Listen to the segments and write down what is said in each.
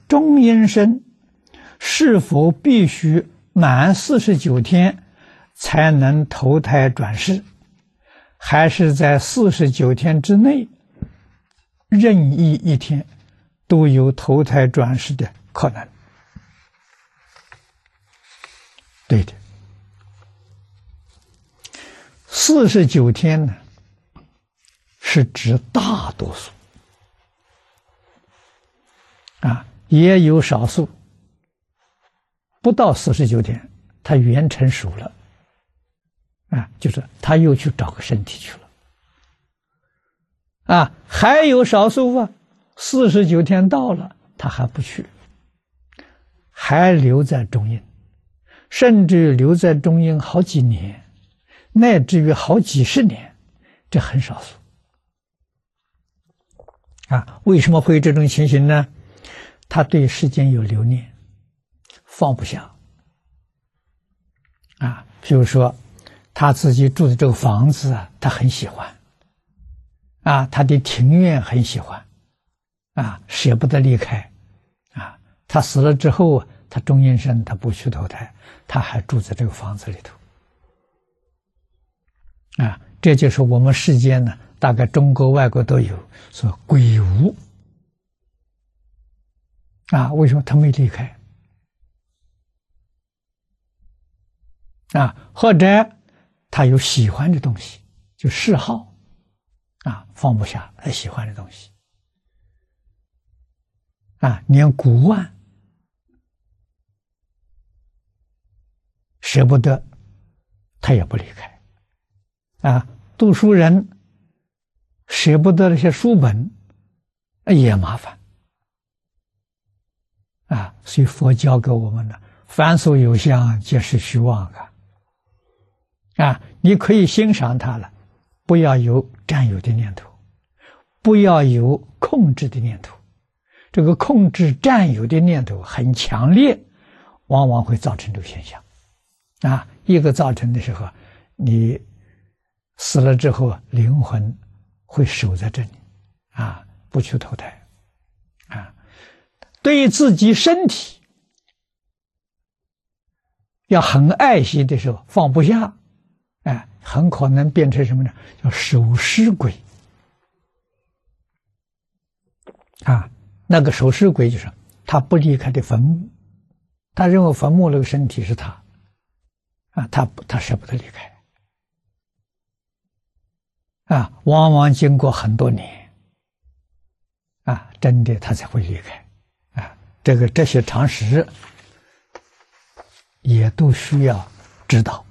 中阴身是否必须满49天才能投胎转世，还是在49天之内任意一天都有投胎转世的可能？对的，49天呢，是指大多数也有少数不到49天，他元成熟了就是他又去找个身体去了还有少数49天到了他还不去，还留在中阴，甚至留在中阴好几年，乃至于好几十年，这很少数为什么会有这种情形呢？他对世间有留念，放不下比如说他自己住的这个房子他很喜欢他的庭院很喜欢舍不得离开他死了之后他中阴身，他不去投胎，他还住在这个房子里头这就是我们世间呢，大概中国外国都有说鬼屋为什么他没离开或者他有喜欢的东西，就嗜好放不下喜欢的东西连古玩舍不得他也不离开读书人舍不得那些书本也麻烦所以佛教给我们的凡所有相皆是虚妄你可以欣赏它了，不要有占有的念头，不要有控制的念头，这个控制占有的念头很强烈，往往会造成这个现象一个造成的时候，你死了之后灵魂会守在这里不去投胎对于自己身体要很爱惜的时候放不下很可能变成什么呢？叫守尸鬼那个守尸鬼就是他不离开的坟墓，他认为坟墓那个身体是他他舍不得离开往往经过很多年真的他才会离开这些常识也都需要知道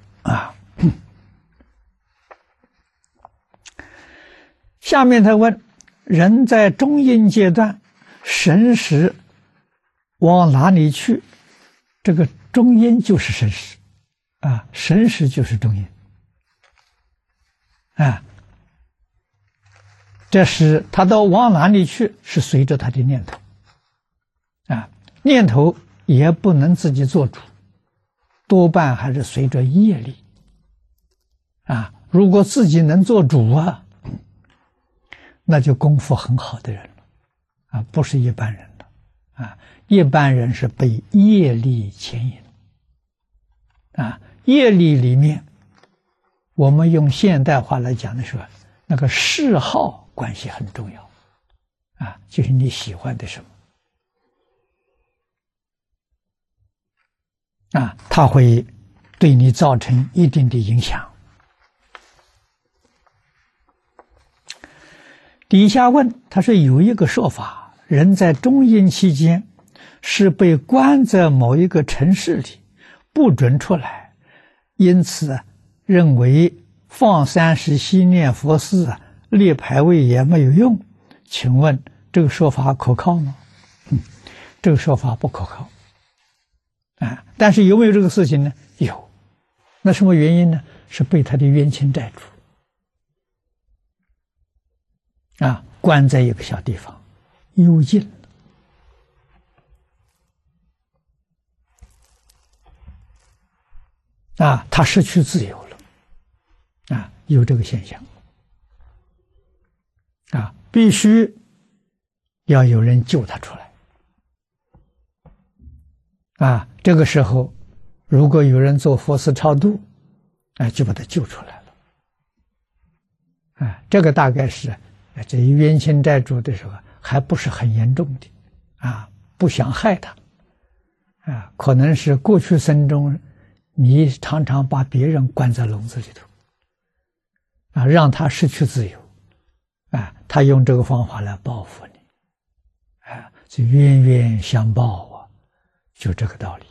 下面他问，人在中阴阶段神识往哪里去？这个中阴就是神识神识就是中阴这是他到往哪里去，是随着他的念头念头也不能自己做主，多半还是随着业力如果自己能做主那就功夫很好的人了不是一般人了一般人是被业力牵引业力里面我们用现代话来讲的时候，那个嗜好关系很重要就是你喜欢的什么它会对你造成一定的影响。底下问，他说有一个说法，人在中阴期间是被关在某一个城市里，不准出来，因此认为放30息念佛寺立牌位也没有用，请问这个说法可靠吗？这个说法不可靠但是有没有这个事情呢？有。那什么原因呢？是被他的冤亲债主关在一个小地方幽禁了他失去自由了有这个现象必须要有人救他出来这个时候，如果有人做佛寺超度，就把他救出来了。这个大概是这冤亲债主的时候还不是很严重的，不想害他，可能是过去生中你常常把别人关在笼子里头，让他失去自由，他用这个方法来报复你，就冤冤相报就这个道理。